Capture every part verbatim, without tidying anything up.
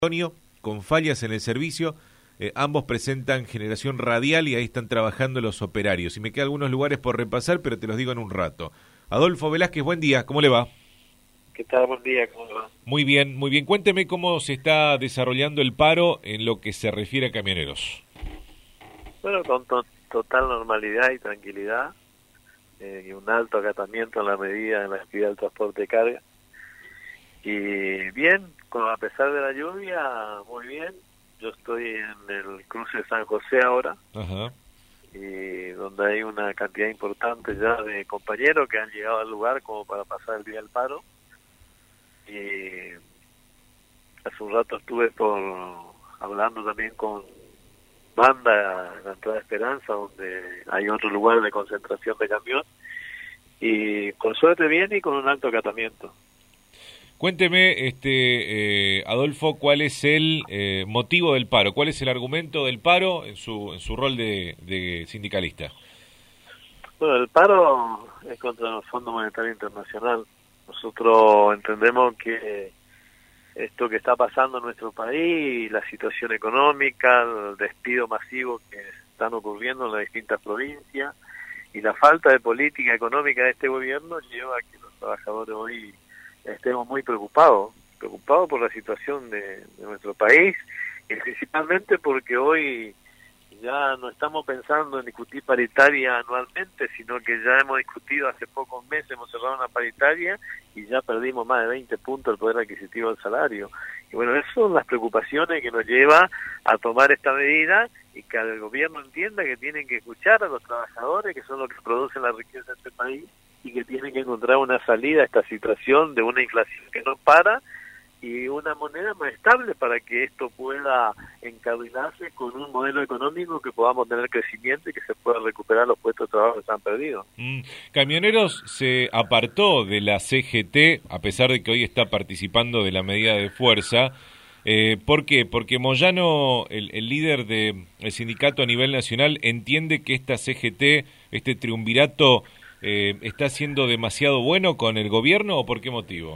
Antonio, con fallas en el servicio, eh, ambos presentan generación radial y ahí están trabajando los operarios. Y me quedan algunos lugares por repasar, pero te los digo en un rato. Adolfo Velázquez, buen día, ¿cómo le va? ¿Qué tal? Buen día, ¿cómo le va? Muy bien, muy bien. Cuénteme cómo se está desarrollando el paro en lo que se refiere a camioneros. Bueno, con to total normalidad y tranquilidad, eh, y un alto acatamiento en la medida en la actividad del transporte de carga. Y bien, con, a pesar de la lluvia, muy bien. Yo estoy en el cruce de San José ahora, Ajá. y donde hay una cantidad importante ya de compañeros que han llegado al lugar como para pasar el día del paro. Y hace un rato estuve por hablando también con Banda en la entrada de Esperanza, donde hay otro lugar de concentración de camión, y con suerte bien y con un alto acatamiento. Cuénteme, este, eh, Adolfo, ¿cuál es el eh, motivo del paro? ¿Cuál es el argumento del paro en su en su rol de, de sindicalista? Bueno, el paro es contra el Fondo Monetario Internacional. Nosotros entendemos que esto que está pasando en nuestro país, la situación económica, el despido masivo que están ocurriendo en las distintas provincias y la falta de política económica de este gobierno lleva a que los trabajadores hoy estemos muy preocupados, preocupados por la situación de, de nuestro país, y principalmente porque hoy ya no estamos pensando en discutir paritaria anualmente, sino que ya hemos discutido hace pocos meses, hemos cerrado una paritaria y ya perdimos más de veinte puntos el poder adquisitivo del salario. Y bueno, esas son las preocupaciones que nos lleva a tomar esta medida, y que el gobierno entienda que tienen que escuchar a los trabajadores, que son los que producen la riqueza de este país, y que tienen que encontrar una salida a esta situación de una inflación que no para y una moneda más estable para que esto pueda encaminarse con un modelo económico que podamos tener crecimiento y que se puedan recuperar los puestos de trabajo que se han perdido. Mm. Camioneros se apartó de la C G T, a pesar de que hoy está participando de la medida de fuerza. Eh, ¿Por qué? Porque Moyano, el, el líder del sindicato a nivel nacional, entiende que esta C G T, este triunvirato, eh, está siendo demasiado bueno con el gobierno, ¿o por qué motivo?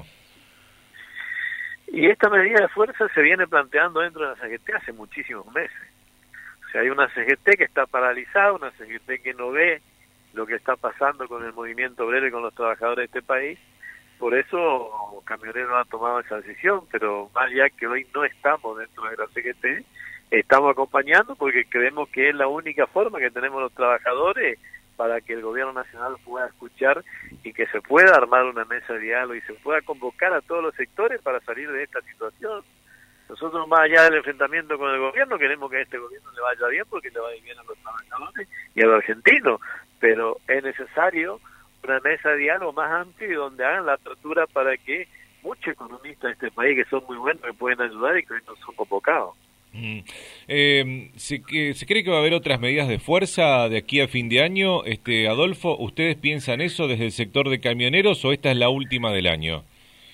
Y esta medida de fuerza se viene planteando dentro de la C G T hace muchísimos meses. O sea, hay una C G T que está paralizada, una C G T que no ve lo que está pasando con el movimiento obrero y con los trabajadores de este país. Por eso Camioneros ha tomado esa decisión, pero más allá que hoy no estamos dentro de la C G T, estamos acompañando porque creemos que es la única forma que tenemos los trabajadores para que el gobierno nacional pueda escuchar y que se pueda armar una mesa de diálogo y se pueda convocar a todos los sectores para salir de esta situación. Nosotros, más allá del enfrentamiento con el gobierno, queremos que a este gobierno le vaya bien porque le va a ir bien a los trabajadores y a los argentinos, pero es necesario una mesa de diálogo más amplia y donde hagan la apertura para que muchos economistas de este país, que son muy buenos, que pueden ayudar y que hoy no son convocados. Mm. Eh, ¿se, que, ¿Se cree que va a haber otras medidas de fuerza de aquí a fin de año, este Adolfo? ¿Ustedes piensan eso desde el sector de camioneros o esta es la última del año?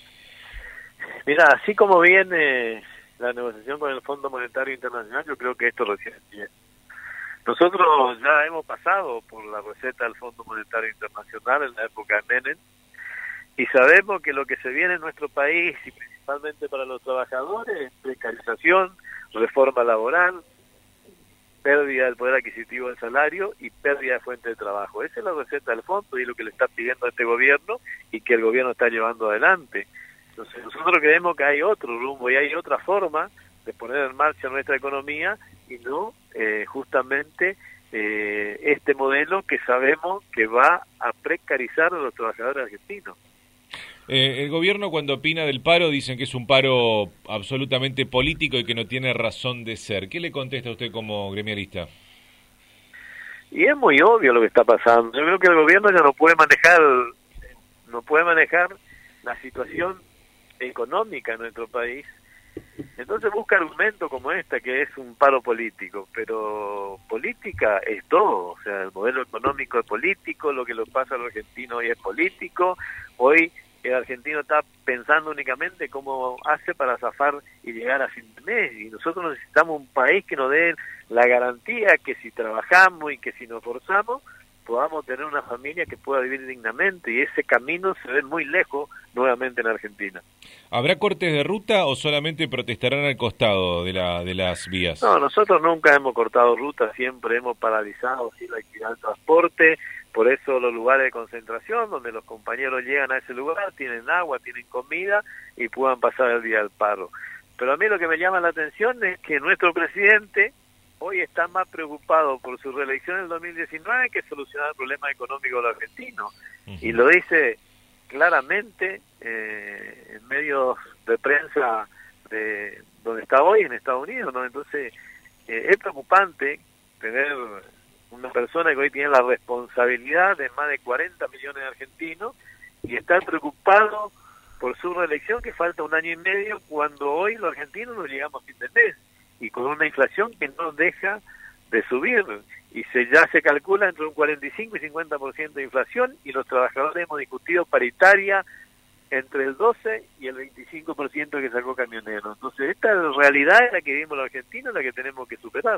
Mira, así como viene la negociación con el Fondo Monetario Internacional, yo creo que esto recién empieza. Nosotros ya hemos pasado por la receta del Fondo Monetario Internacional en la época de Menem, y sabemos que lo que se viene en nuestro país, y principalmente para los trabajadores, es precarización, reforma laboral, pérdida del poder adquisitivo del salario y pérdida de fuente de trabajo. Esa es la receta del fondo y es lo que le está pidiendo a este gobierno y que el gobierno está llevando adelante. Entonces nosotros creemos que hay otro rumbo y hay otra forma de poner en marcha nuestra economía y no eh, justamente eh, este modelo que sabemos que va a precarizar a los trabajadores argentinos. Eh, el gobierno, cuando opina del paro, dicen que es un paro absolutamente político y que no tiene razón de ser. ¿Qué le contesta a usted como gremialista? Y es muy obvio lo que está pasando. Yo creo que el gobierno ya no puede manejar, no puede manejar la situación económica en nuestro país. Entonces busca argumentos como este, que es un paro político, pero política es todo. O sea, el modelo económico es político, lo que le pasa a los argentinos hoy es político. Hoy el argentino está pensando únicamente cómo hace para zafar y llegar a fin de mes, y nosotros necesitamos un país que nos dé la garantía que si trabajamos y que si nos forzamos podamos tener una familia que pueda vivir dignamente, y ese camino se ve muy lejos nuevamente en Argentina. ¿Habrá cortes de ruta o solamente protestarán al costado de, la, de las vías? No, nosotros nunca hemos cortado ruta, siempre hemos paralizado ¿sí? la actividad del transporte, por eso los lugares de concentración, donde los compañeros llegan a ese lugar, tienen agua, tienen comida y puedan pasar el día del paro. Pero a mí lo que me llama la atención es que nuestro presidente hoy está más preocupado por su reelección en el dos mil diecinueve que solucionar el problema económico de los argentinos. Uh-huh. Y lo dice claramente eh, en medios de prensa de donde está hoy, en Estados Unidos, ¿no? Entonces, eh, es preocupante tener una persona que hoy tiene la responsabilidad de más de cuarenta millones de argentinos y estar preocupado por su reelección, que falta un año y medio, cuando hoy los argentinos no llegamos a fin de mes, y con una inflación que no deja de subir, y se ya se calcula entre un cuarenta y cinco y cincuenta por ciento de inflación, y los trabajadores hemos discutido paritaria entre el doce y el veinticinco por ciento que sacó Camionero. Entonces esta realidad es la que vivimos los argentinos, la que tenemos que superar.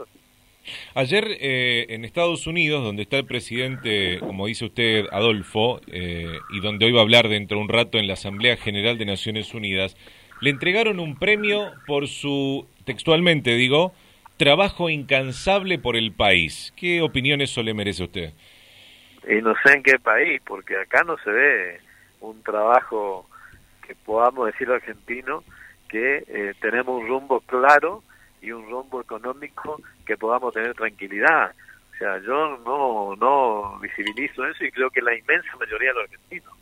Ayer eh, en Estados Unidos, donde está el presidente, como dice usted, Adolfo, eh, y donde hoy va a hablar dentro de un rato en la Asamblea General de Naciones Unidas, le entregaron un premio por su, textualmente digo, trabajo incansable por el país. ¿Qué opinión eso le merece a usted? Y no sé en qué país, porque acá no se ve un trabajo que podamos decir argentino que eh, tenemos un rumbo claro y un rumbo económico que podamos tener tranquilidad. O sea, yo no, no visibilizo eso y creo que la inmensa mayoría de los argentinos.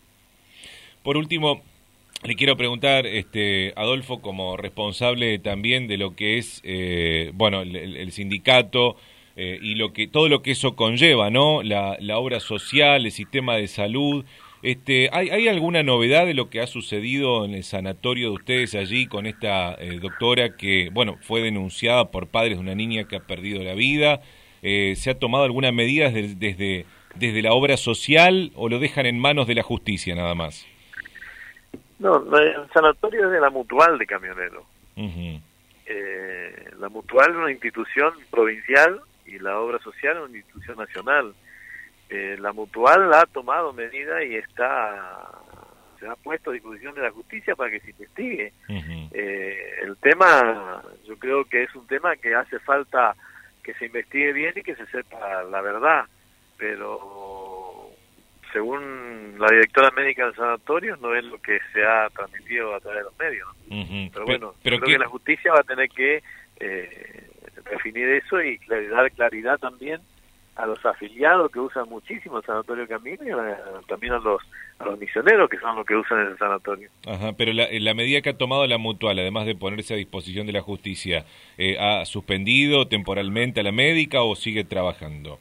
Por último, le quiero preguntar, este, Adolfo, como responsable también de lo que es, eh, bueno, el, el sindicato eh, y lo que todo lo que eso conlleva, ¿no? La, la obra social, el sistema de salud. Este, ¿hay, ¿Hay alguna novedad de lo que ha sucedido en el sanatorio de ustedes allí con esta eh, doctora que, bueno, fue denunciada por padres de una niña que ha perdido la vida? Eh, ¿Se ha tomado alguna medida desde, desde, desde la obra social o lo dejan en manos de la justicia nada más? No, el sanatorio es de la Mutual de Camioneros. Uh-huh. eh, la Mutual es una institución provincial y la obra social es una institución nacional. Eh, la Mutual ha tomado medidas y está se ha puesto a disposición de la justicia para que se investigue. Uh-huh. Eh, el tema, yo creo que es un tema que hace falta que se investigue bien y que se sepa la verdad, pero según la directora médica del sanatorio no es lo que se ha transmitido a través de los medios, ¿no? Uh-huh. Pero bueno, pero creo que... que la justicia va a tener que eh, definir eso y dar claridad también a los afiliados que usan muchísimo el Sanatorio Camino y a, también a los a los misioneros que son los que usan ese sanatorio. Ajá, pero la, la medida que ha tomado la Mutual, además de ponerse a disposición de la justicia, eh, ¿ha suspendido temporalmente a la médica o sigue trabajando?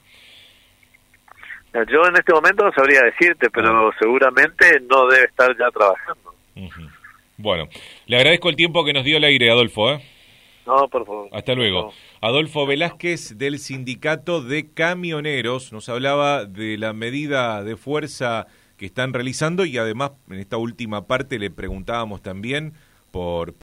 Yo en este momento no sabría decirte, pero ah. seguramente no debe estar ya trabajando. Uh-huh. Bueno, le agradezco el tiempo que nos dio el aire, Adolfo, ¿eh? No, por favor. Hasta luego. Adolfo Velázquez, del Sindicato de Camioneros, nos hablaba de la medida de fuerza que están realizando y además en esta última parte le preguntábamos también por